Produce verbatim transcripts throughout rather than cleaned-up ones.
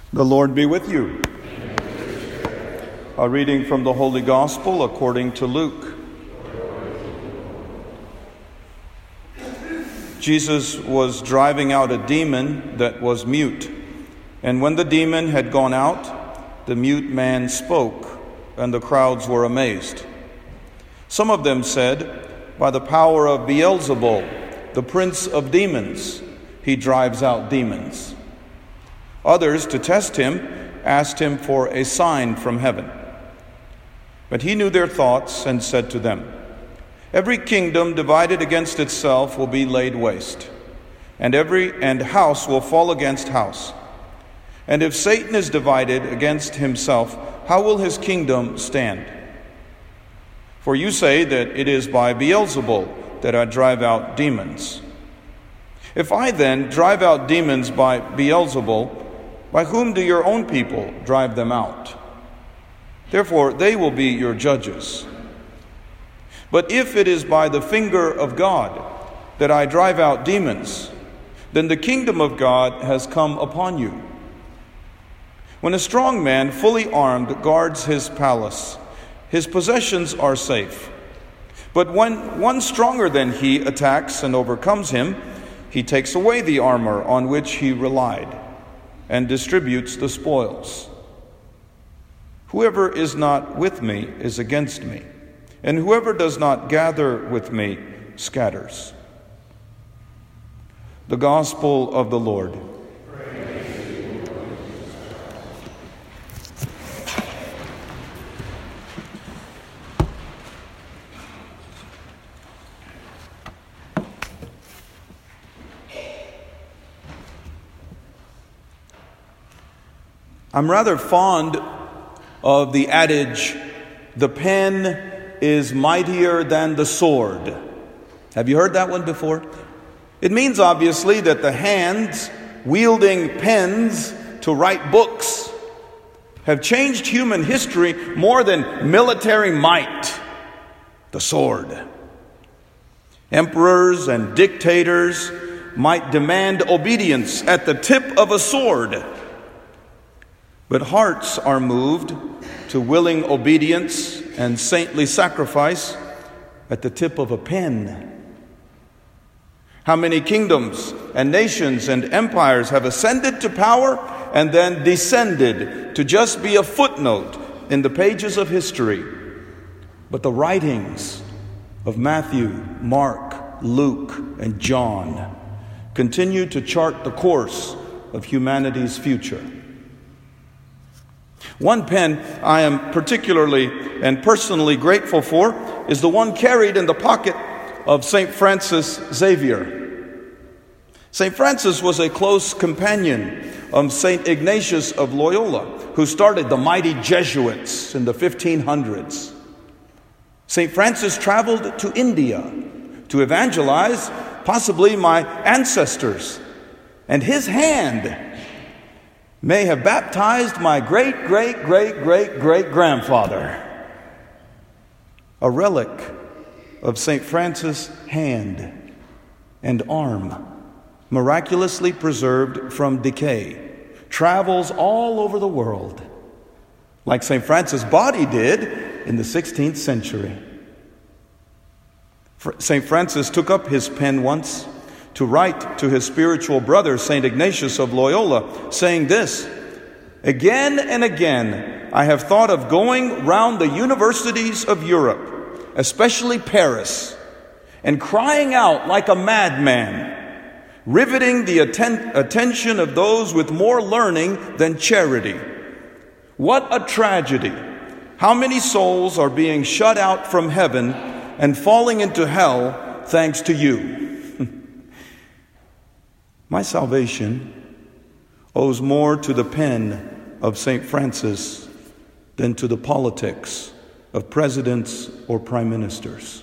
The Lord be with you. A reading from the Holy Gospel according to Luke. Jesus was driving out a demon that was mute. And when the demon had gone out, the mute man spoke, and the crowds were amazed. Some of them said, "By the power of Beelzebul, the prince of demons, he drives out demons." Others, to test him, asked him for a sign from heaven. But he knew their thoughts and said to them, "Every kingdom divided against itself will be laid waste, and every and house will fall against house. And if Satan is divided against himself, how will his kingdom stand? For you say that it is by Beelzebul that I drive out demons. If I then drive out demons by Beelzebul, by whom do your own people drive them out? Therefore they will be your judges. But if it is by the finger of God that I drive out demons, then the kingdom of God has come upon you. When a strong man, fully armed, guards his palace, his possessions are safe. But when one stronger than he attacks and overcomes him, he takes away the armor on which he relied and distributes the spoils. Whoever is not with me is against me, and whoever does not gather with me scatters." The Gospel of the Lord. I'm rather fond of the adage, "The pen is mightier than the sword." Have you heard that one before? It means, obviously, that the hands wielding pens to write books have changed human history more than military might, the sword. Emperors and dictators might demand obedience at the tip of a sword, but hearts are moved to willing obedience and saintly sacrifice at the tip of a pen. How many kingdoms and nations and empires have ascended to power and then descended to just be a footnote in the pages of history? But the writings of Matthew, Mark, Luke, and John continue to chart the course of humanity's future. One pen I am particularly and personally grateful for is the one carried in the pocket of Saint Francis Xavier. Saint Francis was a close companion of Saint Ignatius of Loyola, who started the mighty Jesuits in the fifteen hundreds. Saint Francis traveled to India to evangelize possibly my ancestors, and his hand may have baptized my great-great-great-great-great-grandfather. A relic of Saint Francis' hand and arm, miraculously preserved from decay, travels all over the world, like Saint Francis' body did in the sixteenth century. Saint Francis took up his pen once to write to his spiritual brother, Saint Ignatius of Loyola, saying this, "Again and again, I have thought of going round the universities of Europe, especially Paris, and crying out like a madman, riveting the atten- attention of those with more learning than charity. What a tragedy! How many souls are being shut out from heaven and falling into hell thanks to you." My salvation owes more to the pen of Saint Francis than to the politics of presidents or prime ministers.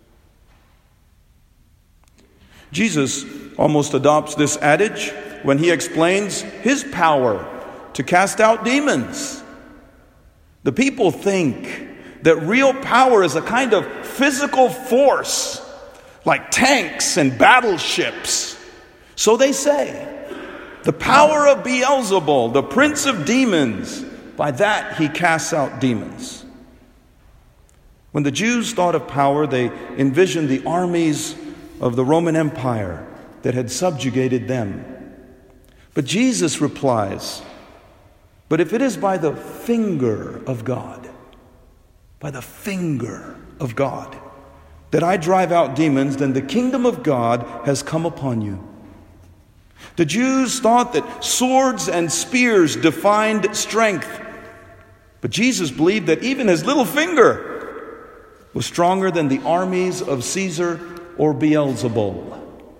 Jesus almost adopts this adage when he explains his power to cast out demons. The people think that real power is a kind of physical force, like tanks and battleships. So they say. The power of Beelzebul, the prince of demons, by that he casts out demons. When the Jews thought of power, they envisioned the armies of the Roman Empire that had subjugated them. But Jesus replies, but if it is by the finger of God, by the finger of God, that I drive out demons, then the kingdom of God has come upon you. The Jews thought that swords and spears defined strength. But Jesus believed that even his little finger was stronger than the armies of Caesar or Beelzebul.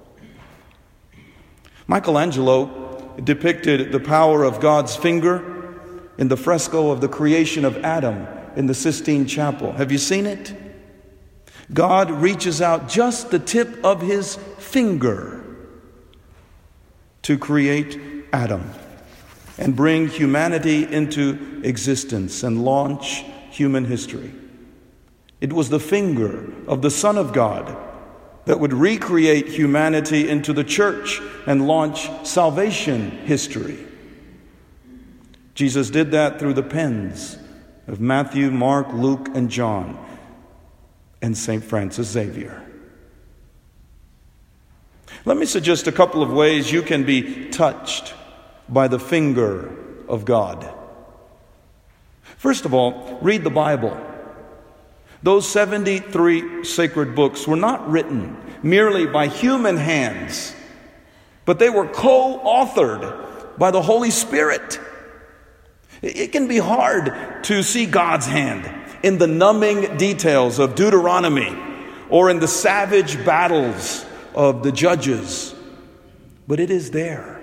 Michelangelo depicted the power of God's finger in the fresco of the creation of Adam in the Sistine Chapel. Have you seen it? God reaches out just the tip of his finger to create Adam and bring humanity into existence and launch human history. It was the finger of the Son of God that would recreate humanity into the church and launch salvation history. Jesus did that through the pens of Matthew, Mark, Luke, and John, and Saint Francis Xavier. Let me suggest a couple of ways you can be touched by the finger of God. First of all, read the Bible. Those seventy-three sacred books were not written merely by human hands, but they were co-authored by the Holy Spirit. It can be hard to see God's hand in the numbing details of Deuteronomy or in the savage battles of the Judges, but it is there.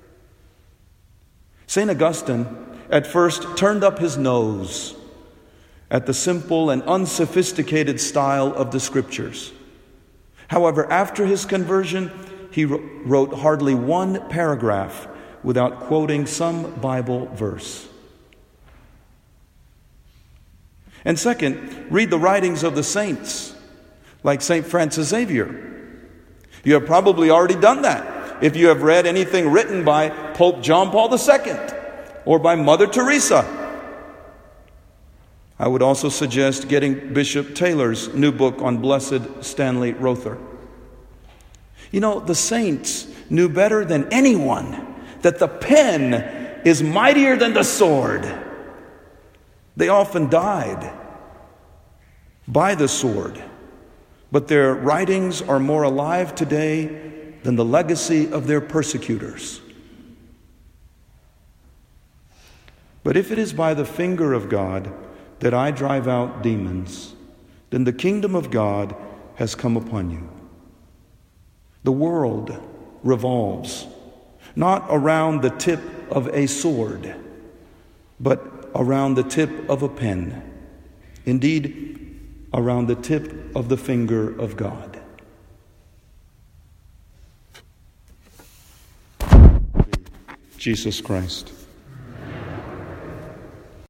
Saint Augustine at first turned up his nose at the simple and unsophisticated style of the Scriptures. However, after his conversion, he wrote hardly one paragraph without quoting some Bible verse. And second, read the writings of the saints, like Saint Francis Xavier. You have probably already done that if you have read anything written by Pope John Paul the Second or by Mother Teresa. I would also suggest getting Bishop Taylor's new book on Blessed Stanley Rother. You know, the saints knew better than anyone that the pen is mightier than the sword. They often died by the sword, but their writings are more alive today than the legacy of their persecutors. But if it is by the finger of God that I drive out demons, then the kingdom of God has come upon you. The world revolves not around the tip of a sword, but around the tip of a pen. Indeed, around the tip of the finger of God. Jesus Christ.